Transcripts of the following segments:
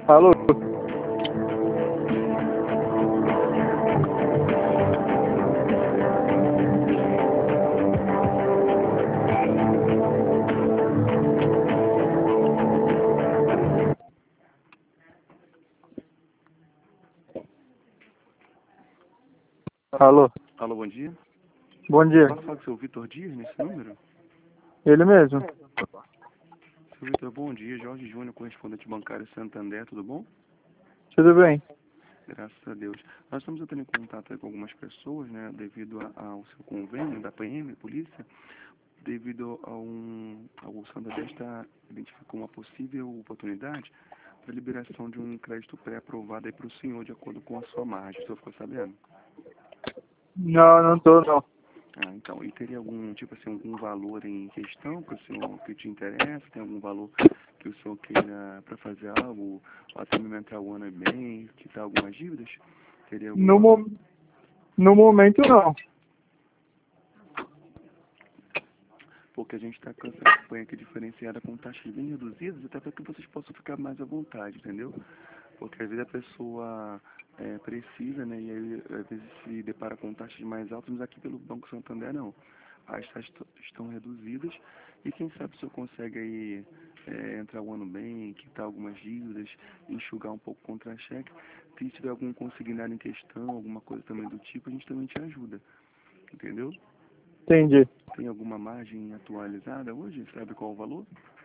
Alô? Alô? Alô, bom dia. Bom dia. Posso falar com o seu Vitor Dias nesse número? Ele mesmo. Seu Vitor, bom dia. Jorge Júnior, correspondente bancário Santander, tudo bom? Tudo bem? Graças a Deus. Nós estamos entrando em contato aí com algumas pessoas, né, devido ao seu convênio da PM, polícia, devido ao Santander identificou uma possível oportunidade para liberação de um crédito pré-aprovado aí para o senhor, de acordo com a sua margem. O senhor ficou sabendo? Não, não tô não. Ah, então, e teria algum, tipo assim, algum valor em questão que o senhor, que te interessa? Tem algum valor que o senhor queira para fazer algo, ou até alimentar o ano bem, quitar algumas dívidas? Teria algum No, valor? no momento não. Porque a gente está com essa campanha aqui diferenciada com taxas bem reduzidas, até para que vocês possam ficar mais à vontade, entendeu? Porque às vezes a pessoa precisa, né, e aí às vezes se depara com taxas mais altas, mas aqui pelo Banco Santander não. As taxas estão reduzidas e quem sabe o senhor consegue aí entrar o ano bem, quitar algumas dívidas, enxugar um pouco o contra-cheque. Se tiver algum consignado em questão, alguma coisa também do tipo, a gente também te ajuda, entendeu? Entendi. Tem alguma margem atualizada hoje? Sabe qual o valor?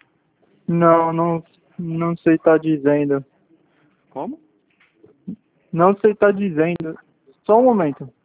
Não sei tá dizendo. Como? Não sei tá dizendo. Só um momento.